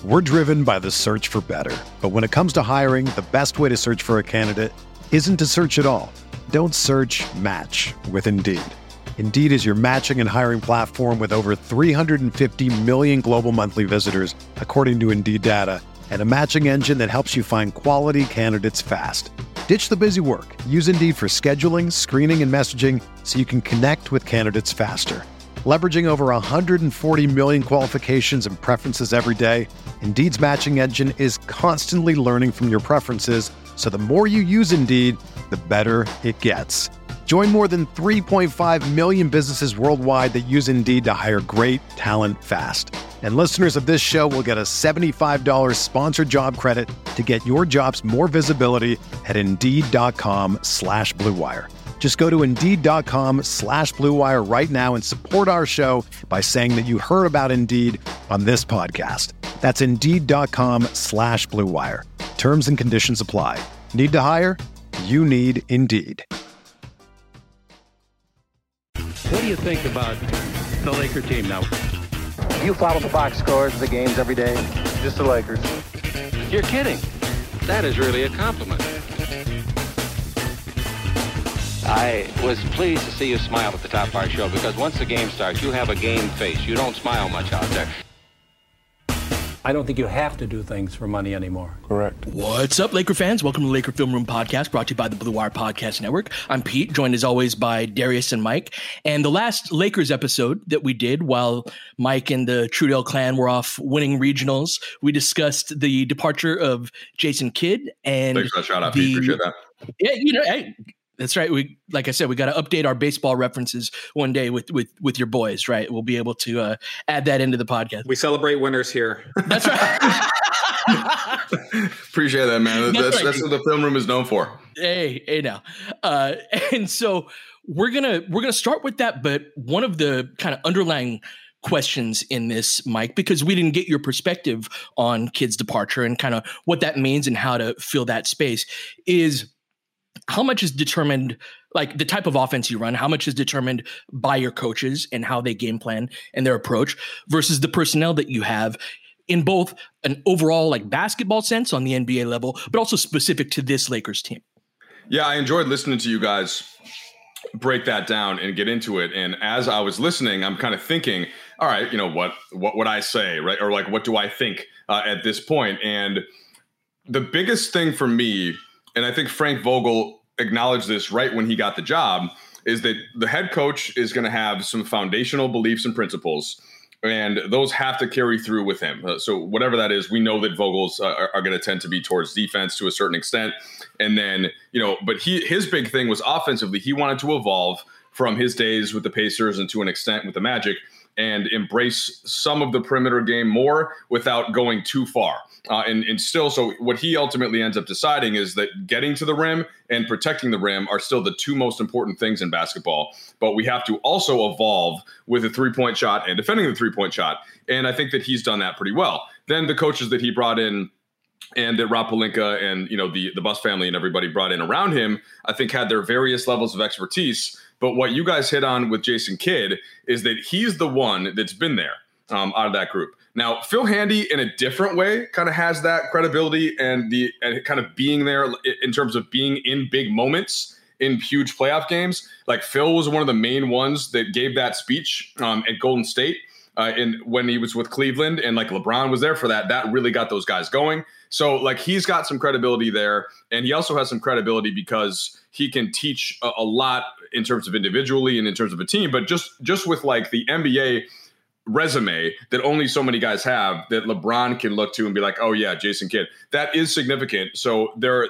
We're driven by the search for better. But when it comes to hiring, the best way to search for a candidate isn't to search at all. Don't search, match with Indeed. Indeed is your matching and hiring platform with over 350 million global monthly visitors, according to Indeed data, and a matching engine that helps you find quality candidates fast. Ditch the busy work. Use Indeed for scheduling, screening, and messaging so you can connect with candidates faster. Leveraging over 140 million qualifications and preferences every day, Indeed's matching engine is constantly learning from your preferences, so the more you use Indeed, the better it gets. Join more than 3.5 million businesses worldwide that use Indeed to hire great talent fast. And listeners of this show will get a $75 sponsored job credit to get your jobs more visibility at Indeed.com/Blue Wire. Just go to Indeed.com/Blue Wire right now and support our show by saying that you heard about Indeed on this podcast. That's Indeed.com/Blue Wire. Terms and conditions apply. Need to hire? You need Indeed. What do you think about the Laker team now? You follow the box scores of the games every day? Just the Lakers. You're kidding. That is really a compliment. I was pleased to see you smile at the top of our show because once the game starts, you have a game face. You don't smile much out there. I don't think you have to do things for money anymore. Correct. What's up, Laker fans? Welcome to the Laker Film Room Podcast, brought to you by the Blue Wire Podcast Network. I'm Pete, joined as always by Darius and Mike. And the last Lakers episode that we did while Mike and the Trudell clan were off winning regionals, we discussed the departure of Jason Kidd. And thanks for that shout out, Pete. Appreciate that. Yeah, hey, that's right. Like I said, we got to update our baseball references one day with your boys, right? We'll be able to add that into the podcast. We celebrate winners here. That's right. Appreciate that, man. That's what the film room is known for. Hey now. And so we're gonna start with that, but one of the kind of underlying questions in this, Mike, because we didn't get your perspective on Kidd's departure and kind of what that means and how to fill that space is how much is determined, like the type of offense you run, how much is determined by your coaches and how they game plan and their approach versus the personnel that you have in both an overall like basketball sense on the NBA level, but also specific to this Lakers team? Yeah, I enjoyed listening to you guys break that down and get into it. And as I was listening, I'm kind of thinking, all right, you know, what would I say, right? Or like, what do I think at this point? And the biggest thing for me, and I think Frank Vogel acknowledged this right when he got the job, is that the head coach is going to have some foundational beliefs and principles, and those have to carry through with him. So whatever that is, we know that Vogel's are going to tend to be towards defense to a certain extent. And then, you know, but his big thing was offensively. He wanted to evolve from his days with the Pacers and to an extent with the Magic and embrace some of the perimeter game more without going too far. And still, so what he ultimately ends up deciding is that getting to the rim and protecting the rim are still the two most important things in basketball. But we have to also evolve with a three-point shot and defending the three-point shot. And I think that he's done that pretty well. Then the coaches that he brought in and that Rob Pelinka and, you know, the Buss family and everybody brought in around him, I think had their various levels of expertise. But what you guys hit on with Jason Kidd is that he's the one that's been there out of that group. Now, Phil Handy, in a different way, kind of has that credibility and kind of being there in terms of being in big moments in huge playoff games. Like Phil was one of the main ones that gave that speech at Golden State when he was with Cleveland, and like LeBron was there for that. That really got those guys going. So like he's got some credibility there, and he also has some credibility because he can teach a lot in terms of individually and in terms of a team, but just with like the NBA resume that only so many guys have that LeBron can look to and be like, oh yeah, Jason Kidd, that is significant. So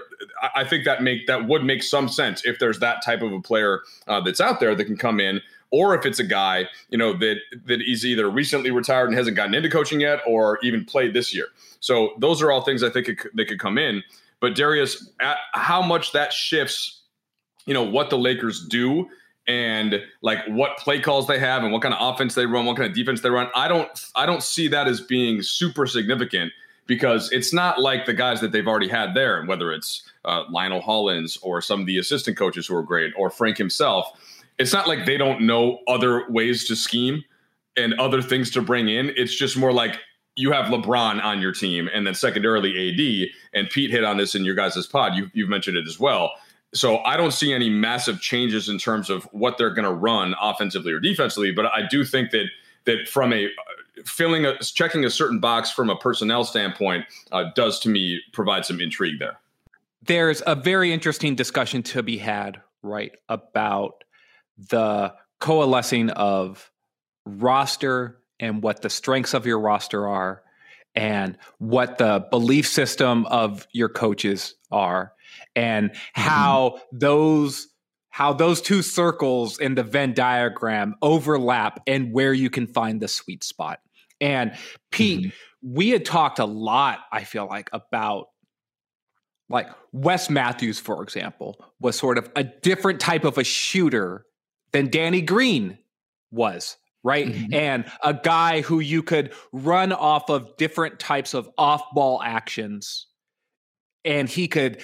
I think that would make some sense if there's that type of a player that's out there that can come in, or if it's a guy, you know, that is either recently retired and hasn't gotten into coaching yet, or even played this year. So those are all things I think they could come in. But Darius, how much that shifts, you know, what the Lakers do and like what play calls they have and what kind of offense they run, what kind of defense they run. I don't see that as being super significant, because it's not like the guys that they've already had there, whether it's Lionel Hollins or some of the assistant coaches who are great, or Frank himself. It's not like they don't know other ways to scheme and other things to bring in. It's just more like you have LeBron on your team, and then secondarily AD, and Pete hit on this in your guys' pod. You've mentioned it as well. So I don't see any massive changes in terms of what they're going to run offensively or defensively, but I do think that from a checking a certain box from a personnel standpoint does to me provide some intrigue there. There's a very interesting discussion to be had, right, about the coalescing of roster and what the strengths of your roster are and what the belief system of your coaches are, and how those two circles in the Venn diagram overlap and where you can find the sweet spot. And Pete, we had talked a lot, I feel like, about like Wes Matthews, for example, was sort of a different type of a shooter than Danny Green was. Right. And a guy who you could run off of different types of off-ball actions. And he could,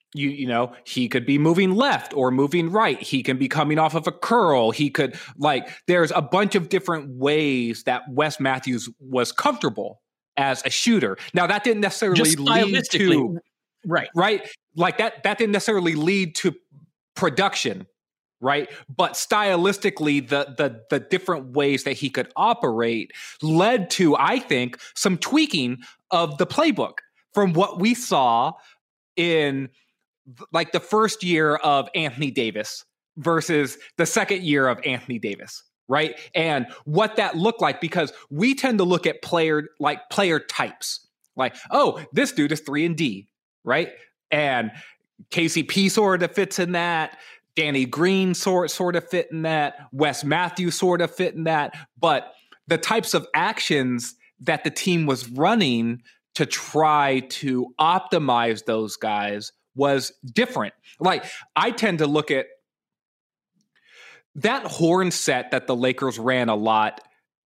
he could be moving left or moving right. He can be coming off of a curl. He could, there's a bunch of different ways that Wes Matthews was comfortable as a shooter. Now, that didn't necessarily lead to, right. Like that didn't necessarily lead to production. Right. But stylistically, the different ways that he could operate led to, I think, some tweaking of the playbook from what we saw in like the first year of Anthony Davis versus the second year of Anthony Davis. Right. And what that looked like, because we tend to look at player types like, oh, this dude is 3-and-D. Right. And KCP sort of fits in that. Danny Green sort of fit in that. Wes Matthews sort of fit in that. But the types of actions that the team was running to try to optimize those guys was different. Like, I tend to look at that horn set that the Lakers ran a lot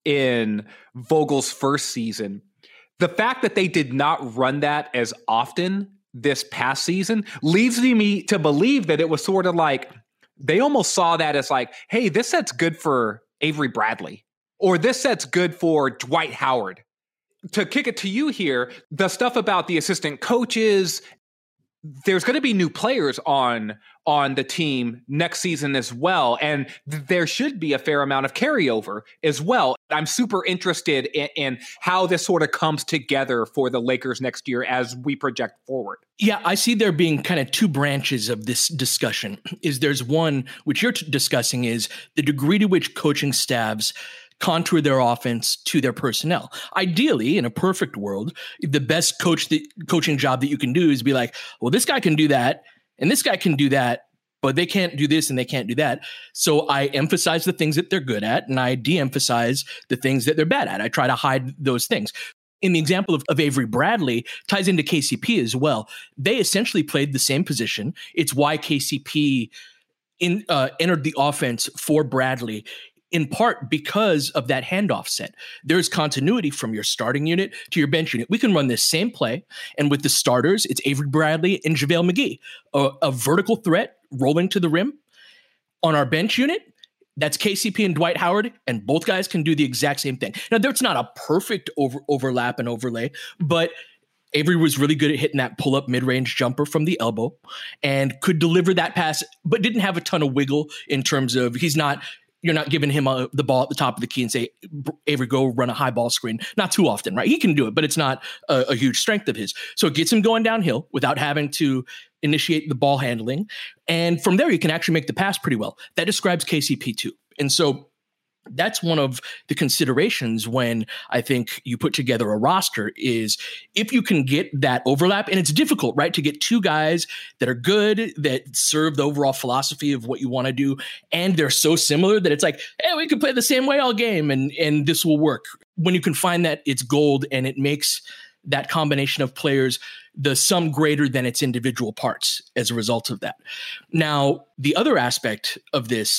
in Vogel's first season. The fact that they did not run that as often this past season leads me to believe that it was sort of like they almost saw that as like, hey, this set's good for Avery Bradley, or this set's good for Dwight Howard. To kick it to you here, the stuff about the assistant coaches, there's going to be new players on the team next season as well. And there should be a fair amount of carryover as well. I'm super interested in how this sort of comes together for the Lakers next year as we project forward. Yeah, I see there being kind of two branches of this discussion. There's one, which you're discussing, is the degree to which coaching staffs contour their offense to their personnel. Ideally, in a perfect world, the best coaching job that you can do is be like, well, this guy can do that, and this guy can do that, but they can't do this and they can't do that. So I emphasize the things that they're good at, and I de-emphasize the things that they're bad at. I try to hide those things. In the example of Avery Bradley, ties into KCP as well. They essentially played the same position. It's why KCP entered the offense for Bradley, in part because of that handoff set. There's continuity from your starting unit to your bench unit. We can run this same play, and with the starters, it's Avery Bradley and JaVale McGee, a vertical threat rolling to the rim. On our bench unit, that's KCP and Dwight Howard, and both guys can do the exact same thing. Now, there's not a perfect overlap and overlay, but Avery was really good at hitting that pull-up mid-range jumper from the elbow and could deliver that pass, but didn't have a ton of wiggle in terms of you're not giving him the ball at the top of the key and say, Avery, go run a high ball screen. Not too often, right? He can do it, but it's not a huge strength of his. So it gets him going downhill without having to initiate the ball handling. And from there, you can actually make the pass pretty well. That describes KCP too. And so that's one of the considerations when I think you put together a roster is if you can get that overlap, and it's difficult, right, to get two guys that are good, that serve the overall philosophy of what you want to do, and they're so similar that it's like, hey, we can play the same way all game, and this will work. When you can find that, it's gold, and it makes that combination of players the sum greater than its individual parts as a result of that. Now, the other aspect of this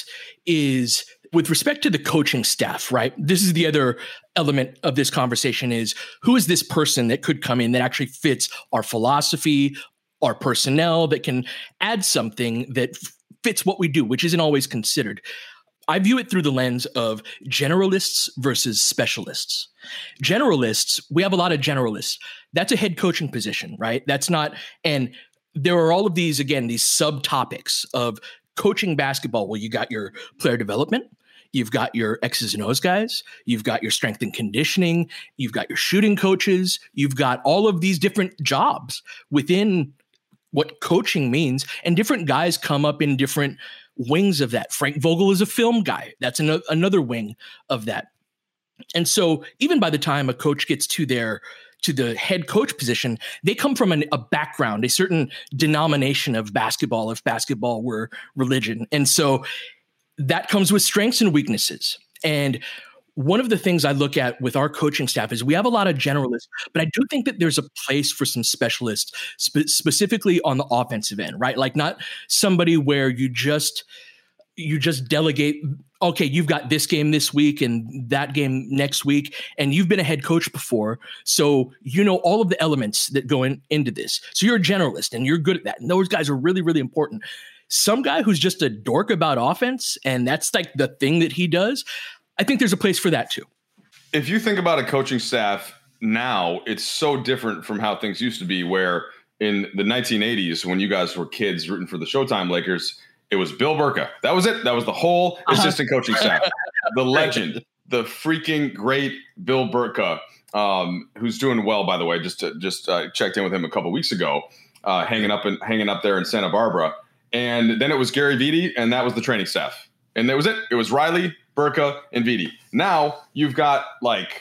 is with respect to the coaching staff, right? This is the other element of this conversation is who is this person that could come in that actually fits our philosophy, our personnel, that can add something that fits what we do, which isn't always considered. I view it through the lens of generalists versus specialists. Generalists, we have a lot of generalists. That's a head coaching position, right? That's not, and there are all of these, again, these subtopics of coaching basketball. Well, you got your player development, you've got your X's and O's guys, you've got your strength and conditioning, you've got your shooting coaches, you've got all of these different jobs within what coaching means, and different guys come up in different wings of that. Frank Vogel is a film guy. That's another wing of that. And so even by the time a coach gets to the head coach position, they come from a background, a certain denomination of basketball, if basketball were religion. And so that comes with strengths and weaknesses. And one of the things I look at with our coaching staff is we have a lot of generalists, but I do think that there's a place for some specialists, specifically on the offensive end, right? Like not somebody where you just delegate, okay, you've got this game this week and that game next week, and you've been a head coach before, so you know all of the elements that go into this. So you're a generalist and you're good at that. And those guys are really, really important. Some guy who's just a dork about offense, and that's like the thing that he does, I think there's a place for that too. If you think about a coaching staff now, it's so different from how things used to be, where in the 1980s, when you guys were kids rooting for the Showtime Lakers, it was Bill Burka. That was it. That was the whole assistant coaching staff. The legend, the freaking great Bill Burka, who's doing well, by the way. Just checked in with him a couple weeks ago, hanging up there in Santa Barbara. And then it was Gary Vitti, and that was the training staff. And that was it. It was Riley, Burka, and Vitti. Now you've got like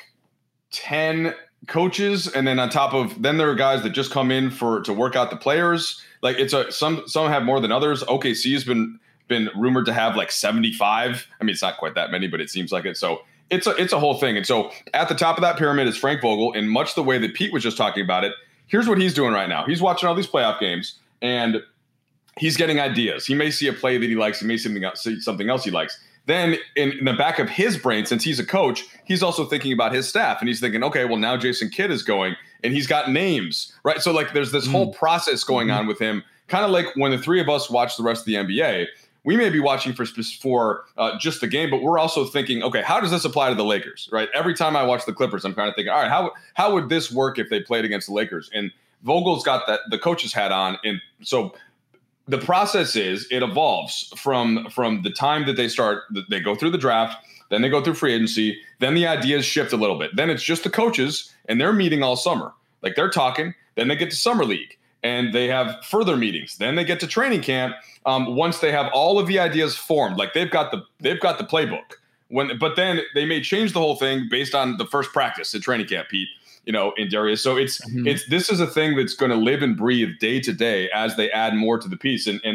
10 coaches, and then on top of then there are guys that just come in to work out the players. Like some have more than others. OKC has been rumored to have like 75. I mean, it's not quite that many, but it seems like it. So it's a whole thing. And so at the top of that pyramid is Frank Vogel, in much the way that Pete was just talking about it. Here's what he's doing right now. He's watching all these playoff games, and he's getting ideas. He may see a play that he likes. He may see something else he likes. Then in the back of his brain, since he's a coach, he's also thinking about his staff, and he's thinking, okay, well, now Jason Kidd is going and he's got names, right? So like there's this whole process going on with him, kind of like when the three of us watch the rest of the NBA, we may be watching for just the game, but we're also thinking, okay, how does this apply to the Lakers, right? Every time I watch the Clippers, I'm kind of thinking, all right, how would this work if they played against the Lakers? And Vogel's got the coach's hat on. And so the process is it evolves from the time that they go through the draft, then they go through free agency, then the ideas shift a little bit. Then it's just the coaches, and they're meeting all summer. Like they're talking, then they get to summer league, and they have further meetings. Then they get to training camp. Once they have all of the ideas formed, like they've got the playbook. But then they may change the whole thing based on the first practice at training camp, Pete. In Darius. So this is a thing that's going to live and breathe day to day as they add more to the piece. And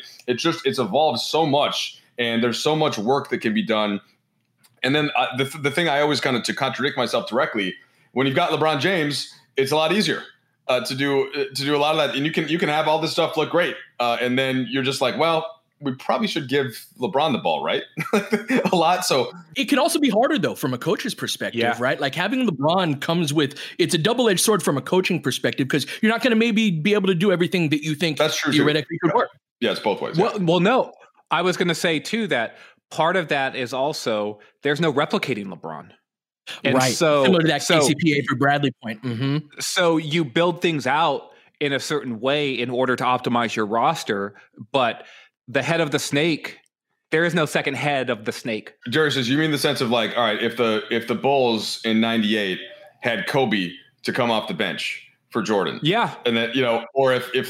it's evolved so much, and there's so much work that can be done. And then the thing I always kind of, to contradict myself directly, when you've got LeBron James, it's a lot easier to do a lot of that. And you can have all this stuff look great. And then you're just like, well, we probably should give LeBron the ball, right? A lot. So it can also be harder though, from a coach's perspective, right? Like having LeBron comes with, it's a double-edged sword from a coaching perspective, because you're not going to maybe be able to do everything that you think that's true theoretically could work. Yeah, it's both ways. Well, no, I was going to say too, that part of that is also there's no replicating LeBron. And right. So similar to that KCPA for Bradley point. Mm-hmm. So you build things out in a certain way in order to optimize your roster, but the head of the snake, there is no second head of the snake. Darius, you mean the sense of like, all right, if the Bulls in '98 had Kobe to come off the bench for Jordan, yeah, and then or if Luka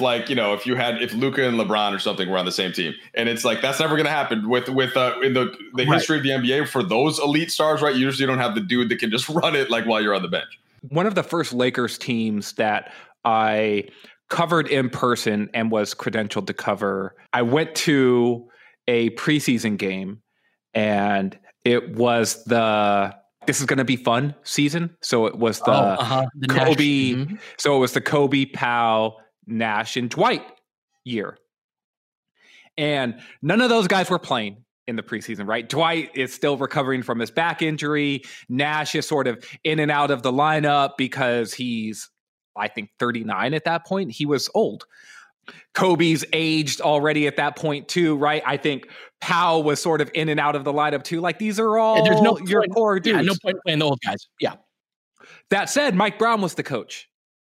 and LeBron or something were on the same team, and it's like that's never going to happen with in the history of the NBA for those elite stars, right? You usually don't have the dude that can just run it like while you're on the bench. One of the first Lakers teams that I covered in person and was credentialed to cover, I went to a preseason game, and it was this is going to be fun season. So it was the Kobe. Mm-hmm. So it was the Kobe, Powell, Nash, and Dwight year. And none of those guys were playing in the preseason, right? Dwight is still recovering from his back injury. Nash is sort of in and out of the lineup because he's, I think, 39 at that point. He was old. Kobe's aged already at that point too, right? I think Powell was sort of in and out of the lineup too. Like these are all your core dudes. Yeah, no point playing the old guys. Yeah. That said, Mike Brown was the coach.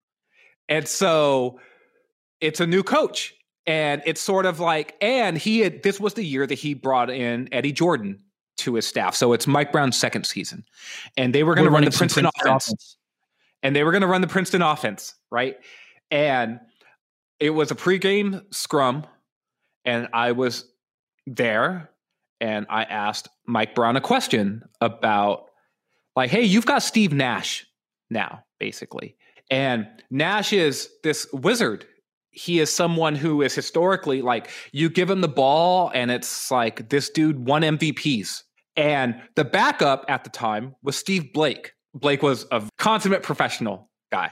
And so it's a new coach. And it's sort of like, this was the year that he brought in Eddie Jordan to his staff. So it's Mike Brown's second season. And they were going to run the Princeton offense. And they were going to run the Princeton offense, right? And it was a pregame scrum. And I was there. And I asked Mike Brown a question about, like, hey, you've got Steve Nash now, basically. And Nash is this wizard. He is someone who is historically, like, you give him the ball and it's like this dude won MVPs. And the backup at the time was Steve Blake. Blake was a consummate professional guy.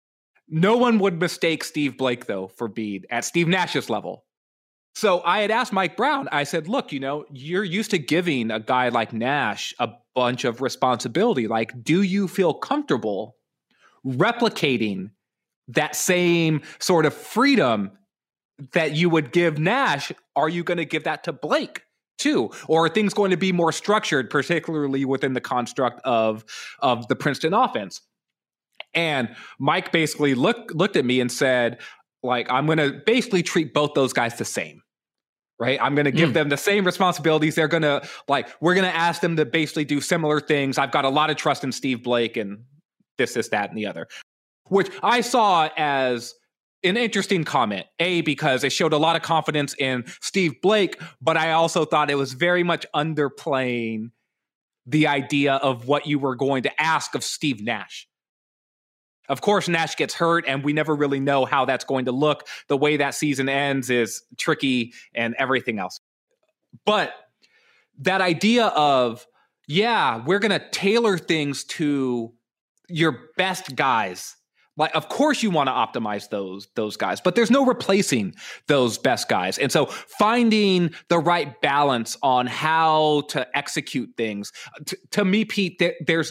No one would mistake Steve Blake, though, for being at Steve Nash's level. So I had asked Mike Brown, I said, look, you're used to giving a guy like Nash a bunch of responsibility. Like, do you feel comfortable replicating that same sort of freedom that you would give Nash? Are you going to give that to Blake too? Or are things going to be more structured, particularly within the construct of the Princeton offense? And Mike basically looked at me and said, like, I'm going to basically treat both those guys the same. Right? I'm going to give them the same responsibilities. They're going to, like, we're going to ask them to basically do similar things. I've got a lot of trust in Steve Blake and this, that, and the other, which I saw as an interesting comment, because it showed a lot of confidence in Steve Blake, but I also thought it was very much underplaying the idea of what you were going to ask of Steve Nash. Of course, Nash gets hurt, and we never really know how that's going to look. The way that season ends is tricky and everything else. But that idea of, we're going to tailor things to your best guys. Like, of course you want to optimize those guys, but there's no replacing those best guys. And so finding the right balance on how to execute things, to me, Pete, there's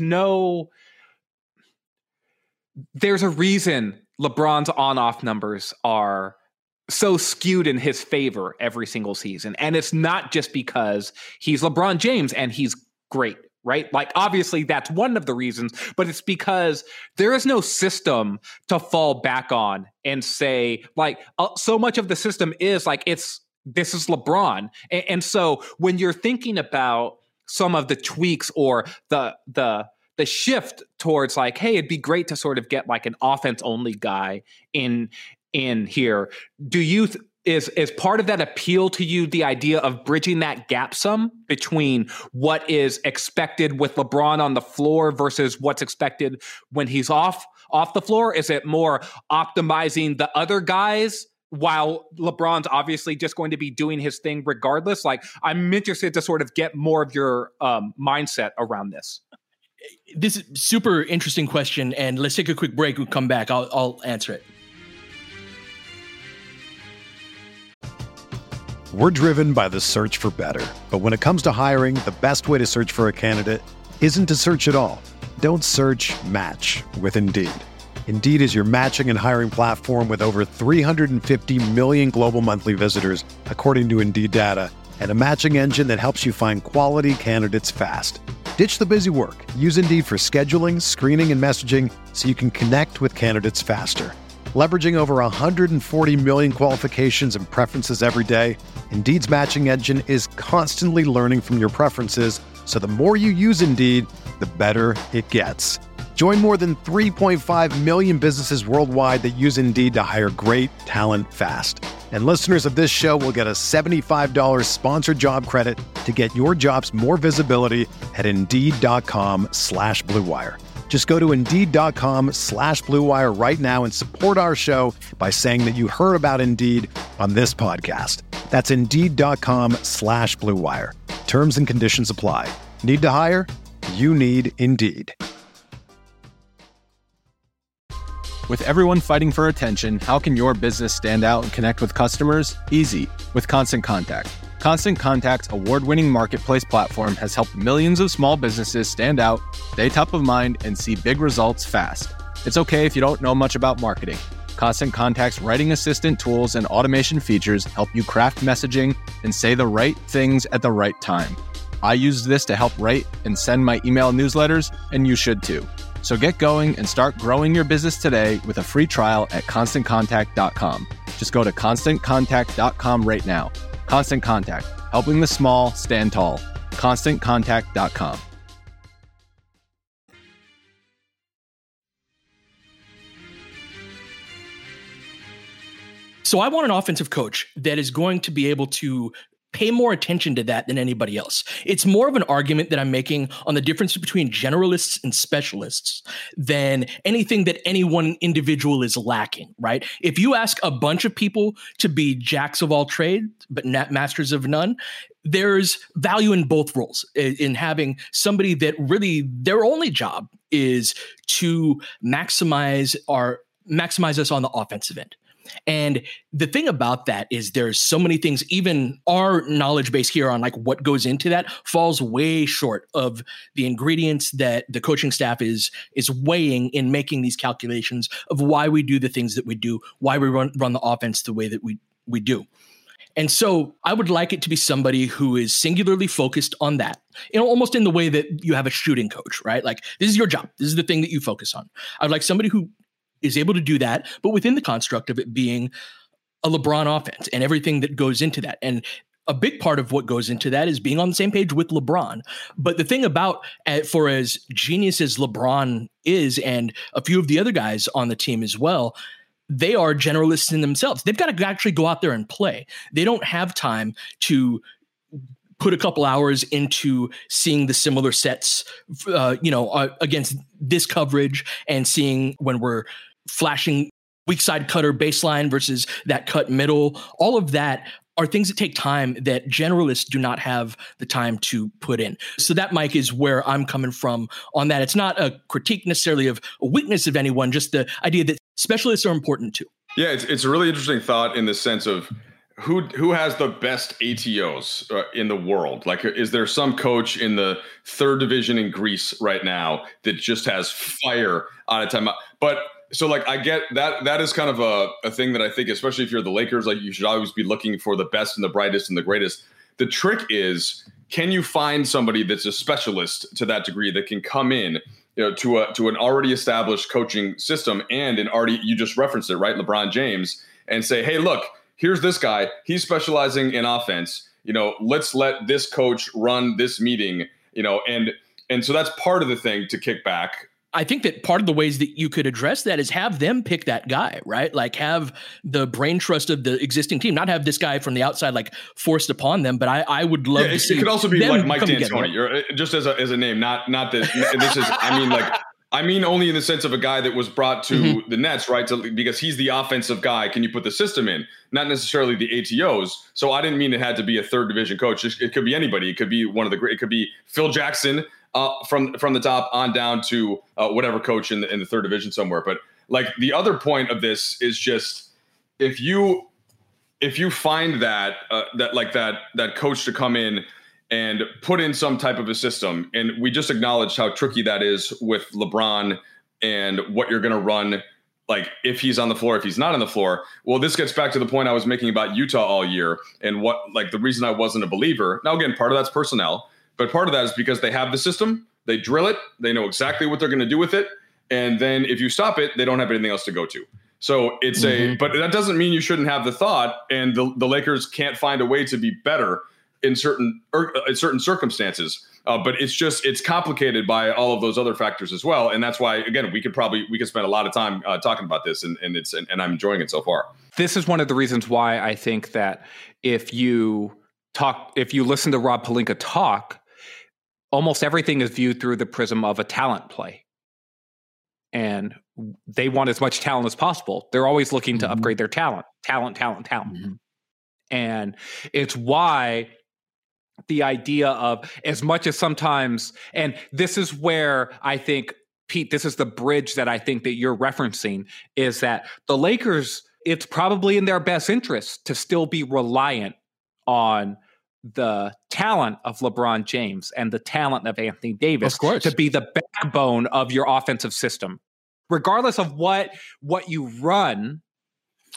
a reason LeBron's on-off numbers are so skewed in his favor every single season. And it's not just because he's LeBron James and he's great, right? Like, obviously that's one of the reasons, but it's because there is no system to fall back on and say, like, so much of the system is like, this is LeBron. And so when you're thinking about some of the tweaks or the shift towards, like, hey, it'd be great to sort of get like an offense only guy in here. Do you is part of that appeal to you the idea of bridging that gap some between what is expected with LeBron on the floor versus what's expected when he's off the floor? Is it more optimizing the other guys while LeBron's obviously just going to be doing his thing regardless? Like, I'm interested to sort of get more of your mindset around this. This is a super interesting question, and let's take a quick break. We'll come back. I'll answer it. We're driven by the search for better. But when it comes to hiring, the best way to search for a candidate isn't to search at all. Don't search, match with Indeed. Indeed is your matching and hiring platform with over 350 million global monthly visitors, according to Indeed data, and a matching engine that helps you find quality candidates fast. Ditch the busy work. Use Indeed for scheduling, screening, and messaging so you can connect with candidates faster. Leveraging over 140 million qualifications and preferences every day, Indeed's matching engine is constantly learning from your preferences, so the more you use Indeed, the better it gets. Join more than 3.5 million businesses worldwide that use Indeed to hire great talent fast. And listeners of this show will get a $75 sponsored job credit to get your jobs more visibility at Indeed.com/Blue Wire. Just go to Indeed.com/Blue Wire right now and support our show by saying that you heard about Indeed on this podcast. That's Indeed.com/Blue Wire. Terms and conditions apply. Need to hire? You need Indeed. With everyone fighting for attention, how can your business stand out and connect with customers? Easy, with Constant Contact. Constant Contact's award-winning marketplace platform has helped millions of small businesses stand out, stay top of mind, and see big results fast. It's okay if you don't know much about marketing. Constant Contact's writing assistant tools and automation features help you craft messaging and say the right things at the right time. I use this to help write and send my email newsletters, and you should too. So get going and start growing your business today with a free trial at ConstantContact.com. Just go to ConstantContact.com right now. Constant Contact, helping the small stand tall. ConstantContact.com. So I want an offensive coach that is going to be able to pay more attention to that than anybody else. It's more of an argument that I'm making on the difference between generalists and specialists than anything that any one individual is lacking, right? If you ask a bunch of people to be jacks of all trades, but not masters of none, there's value in both roles, in having somebody that really their only job is to maximize us on the offensive end. And the thing about that is there's so many things, even our knowledge base here on like what goes into that falls way short of the ingredients that the coaching staff is weighing in making these calculations of why we do the things that we do, why we run the offense the way that we do. And so I would like it to be somebody who is singularly focused on that, almost in the way that you have a shooting coach, right? Like, this is your job. This is the thing that you focus on. I'd like somebody who is able to do that, but within the construct of it being a LeBron offense and everything that goes into that. And a big part of what goes into that is being on the same page with LeBron. But the thing about, for as genius as LeBron is, and a few of the other guys on the team as well, they are generalists in themselves. They've got to actually go out there and play. They don't have time to put a couple hours into seeing the similar sets, against this coverage and seeing when we're flashing weak side cutter baseline versus that cut middle. All of that are things that take time that generalists do not have the time to put in. So that, Mike, is where I'm coming from on that. It's not a critique necessarily of a weakness of anyone, just the idea that specialists are important too. Yeah, it's a really interesting thought in the sense of who has the best ATOs in the world? Like, is there some coach in the third division in Greece right now that just has fire on a timeout? But so, like, I get that. That is kind of a thing that I think, especially if you're the Lakers, like, you should always be looking for the best and the brightest and the greatest. The trick is, can you find somebody that's a specialist to that degree that can come in, to an already established coaching system and you just referenced it, right? LeBron James, and say, hey, look, here's this guy. He's specializing in offense. Let's let this coach run this meeting, and so that's part of the thing to kick back. I think that part of the ways that you could address that is have them pick that guy, right? Like, have the brain trust of the existing team, not have this guy from the outside like forced upon them. But I would love to see. It could also be like Mike D'Antoni, or just as a name, not that this is. I mean only in the sense of a guy that was brought to the Nets, right? Because he's the offensive guy. Can you put the system in? Not necessarily the ATOs. So I didn't mean it had to be a third division coach. It could be anybody. It could be one of the great. It could be Phil Jackson. From the top on down to whatever coach in the third division somewhere. But like, the other point of this is just, if you find that coach to come in and put in some type of a system, and we just acknowledged how tricky that is with LeBron and what you're going to run, like, if he's on the floor, if he's not on the floor. Well, this gets back to the point I was making about Utah all year, and the reason I wasn't a believer. Now, again, part of that's personnel. But part of that is because they have the system, they drill it, they know exactly what they're going to do with it. And then if you stop it, they don't have anything else to go to. So it's but that doesn't mean you shouldn't have the thought, and the Lakers can't find a way to be better in certain circumstances. But it's complicated by all of those other factors as well. And that's why, again, we could spend a lot of time talking about this, and I'm enjoying it so far. This is one of the reasons why I think that if you listen to Rob Pelinka talk, almost everything is viewed through the prism of a talent play. And they want as much talent as possible. They're always looking to upgrade their talent. And it's why the idea of, as much as sometimes, and this is where I think, Pete, this is the bridge that I think that you're referencing, is that the Lakers, it's probably in their best interest to still be reliant on the talent of LeBron James and the talent of Anthony Davis to be the backbone of your offensive system. Regardless of what you run,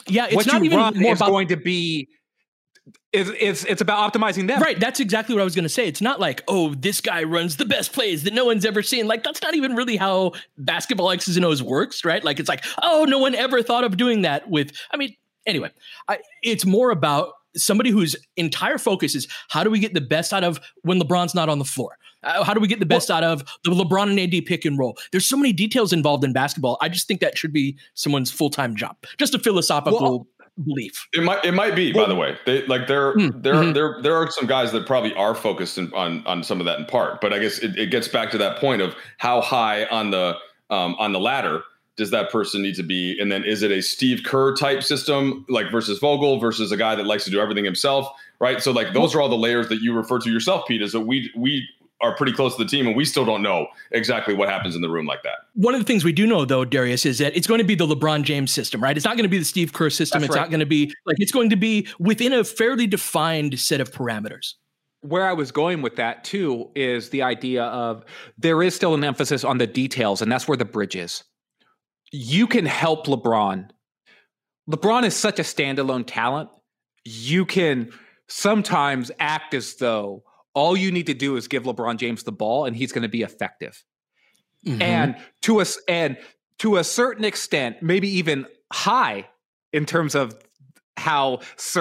Yeah, it's what not you even run more is about going to be. It's about optimizing them. Right. That's exactly what I was going to say. It's not like, oh, this guy runs the best plays that no one's ever seen. Like, that's not even really how basketball X's and O's works, right? Like, it's like, oh, no one ever thought of doing that with, anyway, it's more about somebody whose entire focus is how do we get the best out of when LeBron's not on the floor? How do we get the best out of the LeBron and AD pick and roll? There's so many details involved in basketball. I just think that should be someone's full-time job. Just a philosophical belief. It might be, by the way. There are some guys that probably are focused on some of that in part, but I guess it gets back to that point of how high on the ladder does that person need to be, and then is it a Steve Kerr type system like versus Vogel versus a guy that likes to do everything himself, right? So like those are all the layers that you refer to yourself, Pete. Is that we are pretty close to the team, and we still don't know exactly what happens in the room like that. One of the things we do know, though, Darius, is that it's going to be the LeBron James system, right? It's not going to be the Steve Kerr system. That's not going to be it's going to be within a fairly defined set of parameters. Where I was going with that, too, is the idea of there is still an emphasis on the details, and that's where the bridge is. You can help LeBron. LeBron is such a standalone talent. You can sometimes act as though all you need to do is give LeBron James the ball and he's going to be effective. Mm-hmm. And to a certain extent, maybe even high in terms of how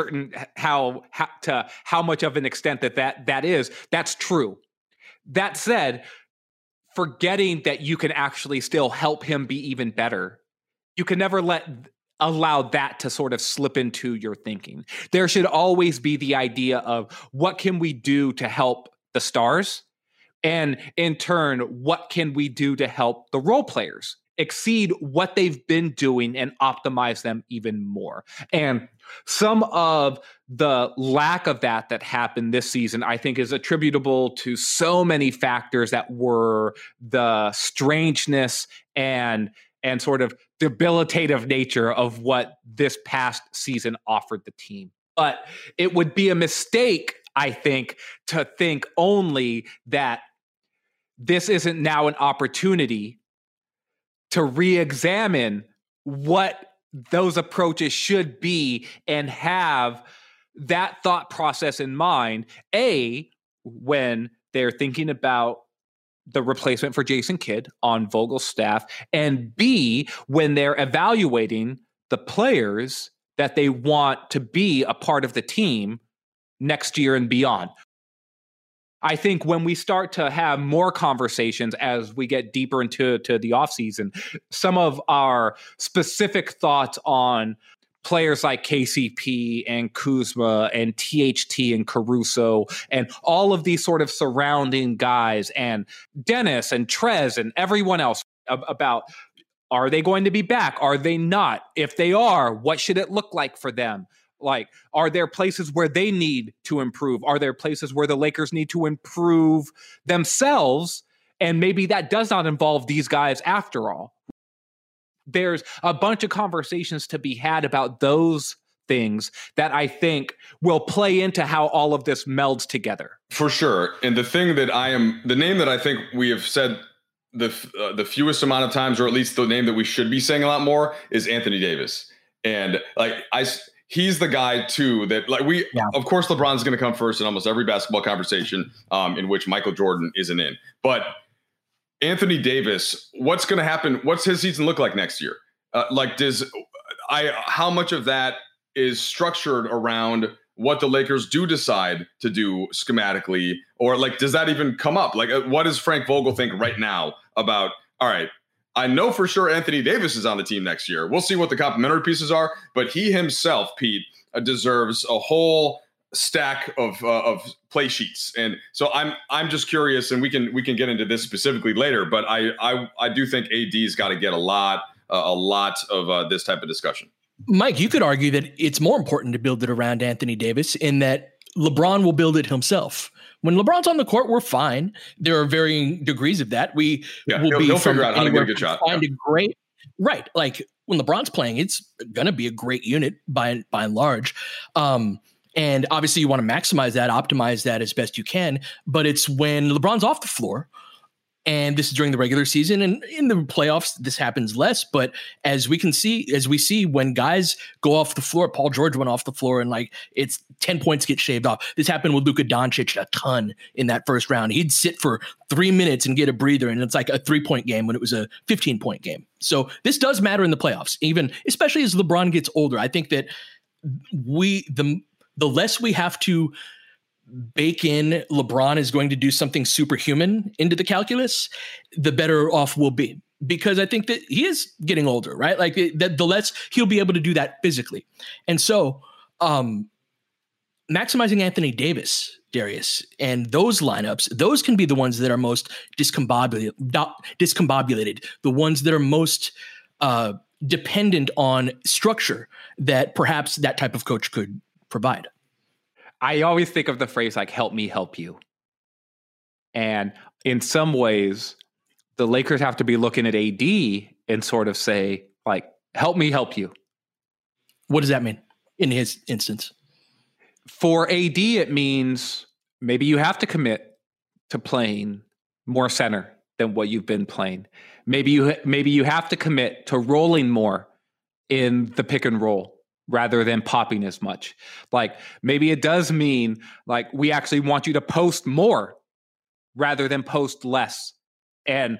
much of an extent that is, that's true. That said, forgetting that you can actually still help him be even better, you can never allow that to sort of slip into your thinking. There should always be the idea of what can we do to help the stars? And in turn, what can we do to help the role players exceed what they've been doing and optimize them even more? And some of the lack of that happened this season, I think, is attributable to so many factors that were the strangeness and sort of debilitative nature of what this past season offered the team. But it would be a mistake, I think, to think only that this isn't now an opportunity to re-examine what those approaches should be and have that thought process in mind, A, when they're thinking about the replacement for Jason Kidd on Vogel's staff, and B, when they're evaluating the players that they want to be a part of the team next year and beyond. I think when we start to have more conversations as we get deeper into the offseason, some of our specific thoughts on players like KCP and Kuzma and THT and Caruso and all of these sort of surrounding guys and Dennis and Trez and everyone else about, are they going to be back? Are they not? If they are, what should it look like for them? Like, are there places where they need to improve? Are there places where the Lakers need to improve themselves? And maybe that does not involve these guys after all. There's a bunch of conversations to be had about those things that I think will play into how all of this melds together. For sure. And the name that I think we have said the fewest amount of times, or at least the name that we should be saying a lot more, is Anthony Davis. And he's the guy too that of course LeBron's going to come first in almost every basketball conversation in which Michael Jordan isn't in. But Anthony Davis, what's going to happen? What's his season look like next year? How much of that is structured around what the Lakers do decide to do schematically, or does that even come up? What does Frank Vogel think right now about, all right, I know for sure Anthony Davis is on the team next year. We'll see what the complementary pieces are, but he himself, Pete, deserves a whole stack of play sheets. And so I'm just curious, and we can get into this specifically later, but I do think AD's got to get a lot of this type of discussion. Mike, you could argue that it's more important to build it around Anthony Davis in that LeBron will build it himself. When LeBron's on the court, we're fine. There are varying degrees of that. He'll figure out how to get a good shot. Find a great, right. Like when LeBron's playing, it's going to be a great unit by and large. And obviously you want to maximize that, optimize that as best you can. But it's when LeBron's off the floor, And this is during the regular season, and in the playoffs, this happens less. But as we see when guys go off the floor, Paul George went off the floor and like it's 10 points get shaved off. This happened with Luka Doncic a ton in that first round. He'd sit for 3 minutes and get a breather, and it's like a 3-point game when it was a 15-point game. So this does matter in the playoffs, even especially as LeBron gets older. I think that the less we have to bake in LeBron is going to do something superhuman into the calculus, the better off we'll be. Because I think that he is getting older, right? Like the less he'll be able to do that physically. And so maximizing Anthony Davis, Darius, and those lineups, those can be the ones that are most discombobulated, the ones that are most dependent on structure that perhaps that type of coach could provide. I always think of the phrase like, help me help you. And in some ways, the Lakers have to be looking at AD and sort of say, like, help me help you. What does that mean in his instance? For AD, it means maybe you have to commit to playing more center than what you've been playing. Maybe you have to commit to rolling more in the pick and roll rather than popping as much. Like maybe it does mean like we actually want you to post more rather than post less. And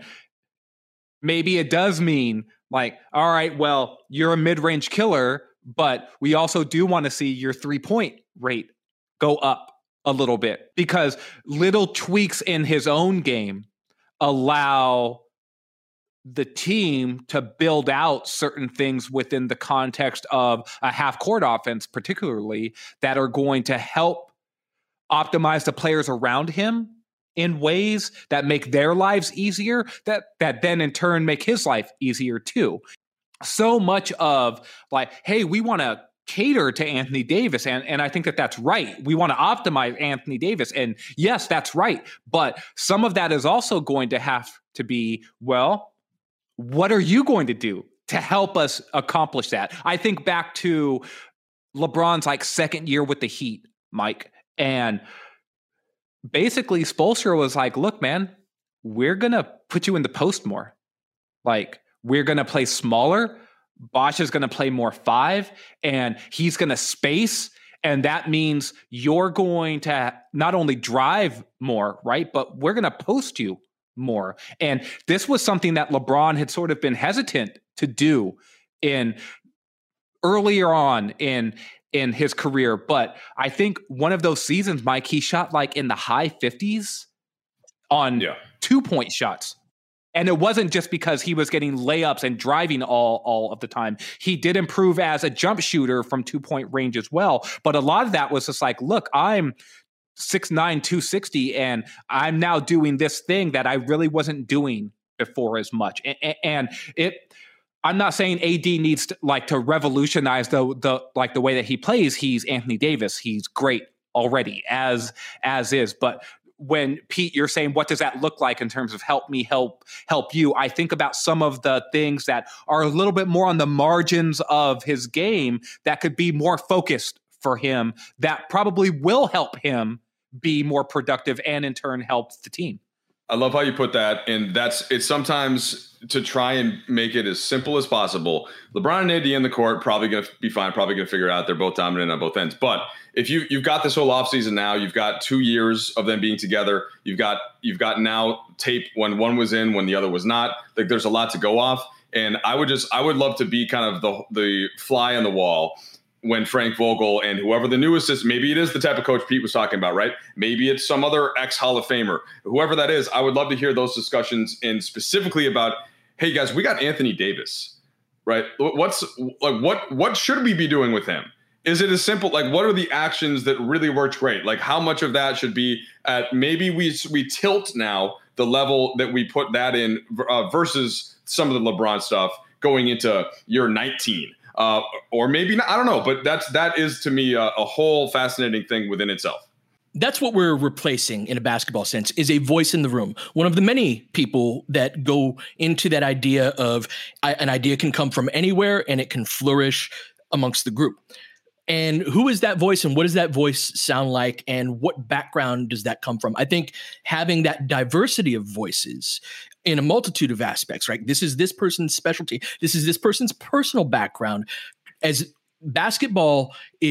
maybe it does mean like, all right, well, you're a mid-range killer, but we also do want to see your 3-point rate go up a little bit, because little tweaks in his own game allow the team to build out certain things within the context of a half-court offense, particularly, that are going to help optimize the players around him in ways that make their lives easier, that then in turn make his life easier too. So much of like, hey, we want to cater to Anthony Davis. And I think that that's right. We want to optimize Anthony Davis. And yes, that's right. But some of that is also going to have to be, well, what are you going to do to help us accomplish that? I think back to LeBron's like second year with the Heat, Mike. And basically Spoelstra was like, look, man, we're going to put you in the post more. Like, we're going to play smaller. Bosh is going to play more 5, and he's going to space. And that means you're going to not only drive more, right? But we're going to post you more. And this was something that LeBron had sort of been hesitant to do in earlier on in his career. But I think one of those seasons, Mike, he shot like in the high 50s on 2-point shots. And it wasn't just because he was getting layups and driving all of the time. He did improve as a jump shooter from 2-point range as well. But a lot of that was just like, look, I'm 6'9", 260, and I'm now doing this thing that I really wasn't doing before as much. And I'm not saying AD needs to revolutionize the way that he plays. He's Anthony Davis. He's great already as is. But when Pete, you're saying, what does that look like in terms of help me help you? I think about some of the things that are a little bit more on the margins of his game that could be more focused for him, that probably will help him be more productive and in turn helps the team. I love how you put that. And it's sometimes to try and make it as simple as possible. LeBron and AD in the court, probably going to be fine, probably going to figure it out. They're both dominant on both ends. But if you've got this whole offseason now, you've got 2 years of them being together. You've got now tape when one was in, when the other was not. Like, there's a lot to go off. And I would love to be kind of the fly on the wall when Frank Vogel and whoever the new assistant, maybe it is the type of coach Pete was talking about, right? Maybe it's some other ex-Hall of Famer, whoever that is. I would love to hear those discussions, and specifically about, hey guys, we got Anthony Davis, right? What should we be doing with him? Is it as simple, like, what are the actions that really worked great? Like, how much of that should be at, maybe we tilt now the level that we put that in versus some of the LeBron stuff going into year 19. Or maybe not, I don't know, but that is to me a whole fascinating thing within itself. That's what we're replacing in a basketball sense, is a voice in the room. One of the many people that go into that idea of an idea can come from anywhere and it can flourish amongst the group. And who is that voice, and what does that voice sound like, and what background does that come from? I think having that diversity of voices in a multitude of aspects, right? This is this person's specialty. This is this person's personal background. As basketball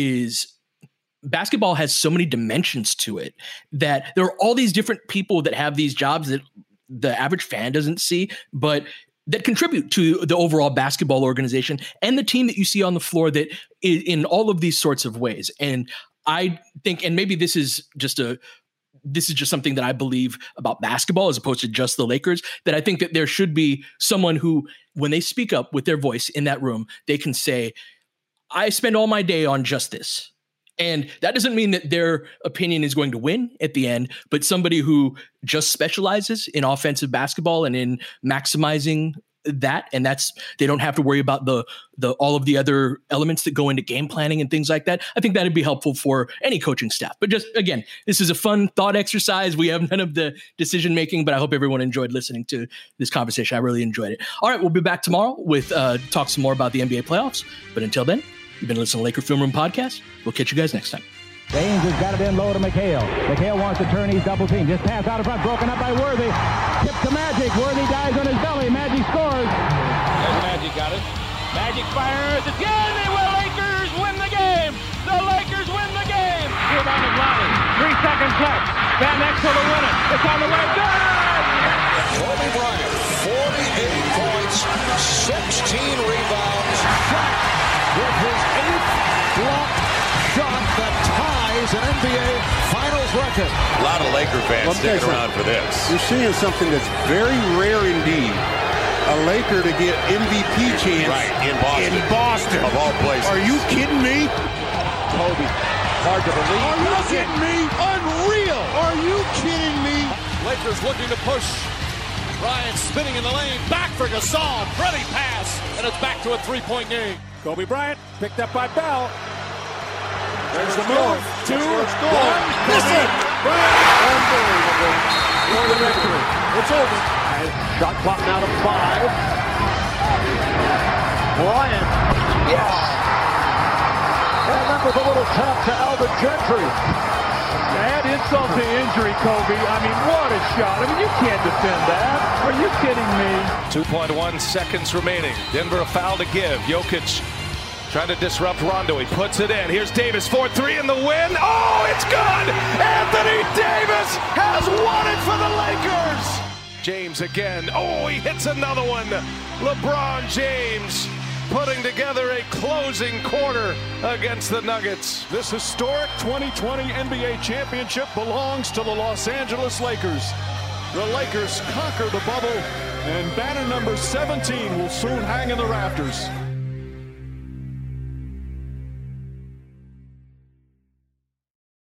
has so many dimensions to it that there are all these different people that have these jobs that the average fan doesn't see, but that contribute to the overall basketball organization and the team that you see on the floor that in all of these sorts of ways. And I think, and maybe this is just something that I believe about basketball as opposed to just the Lakers, that I think that there should be someone who, when they speak up with their voice in that room, they can say, I spend all my day on just this. And that doesn't mean that their opinion is going to win at the end, but somebody who just specializes in offensive basketball and in maximizing that, and they don't have to worry about the all of the other elements that go into game planning and things like that. I think that'd be helpful for any coaching staff. But just again, this is a fun thought exercise. We have none of the decision making, but I hope everyone enjoyed listening to this conversation. I really enjoyed it. All right, we'll be back tomorrow with talk some more about the NBA playoffs. But until then, you've been listening to Laker Film Room Podcast. We'll catch you guys next time. James has got it in low to McHale. McHale wants to turn. He's double team. Just pass out in front. Broken up by Worthy. Tip to Magic. Worthy dies on his belly. Magic scores. There's Magic got it. Magic fires. Again, the Lakers win the game. The Lakers win the game. Rebound McLaughlin. 3 seconds left. Van Exel to win it. It's on the way. Good! Kobe Bryant, 48 points, 16 rebounds. With his 8th block shot that ties an NBA Finals record. A lot of Laker fans sticking around for this. You're seeing something that's very rare indeed. A Laker to get MVP chance in Boston. Of all places. Are you kidding me? Kobe, hard to believe. Are you kidding me? Unreal. Are you kidding me? Lakers looking to push. Bryant spinning in the lane. Back for Gasol. Pretty pass. And it's back to a 3-point game. Kobe Bryant picked up by Bell. There's the move. 2, 1. Listen. Unbelievable. For the victory. It's over. Shot clock now to 5. Bryant. Yes. And that was a little tap to Alvin Gentry. Add insult to injury, Kobe. I mean, what a shot. I mean, you can't defend that. Are you kidding me? 2.1 seconds remaining. Denver a foul to give. Jokic trying to disrupt Rondo. He puts it in. Here's Davis, 4-3 in the win. Oh, it's good! Anthony Davis has won it for the Lakers! James again. Oh, he hits another one. LeBron James putting together a closing quarter against the Nuggets. This historic 2020 NBA championship belongs to the Los Angeles Lakers. The Lakers conquer the bubble, and banner number 17 will soon hang in the rafters.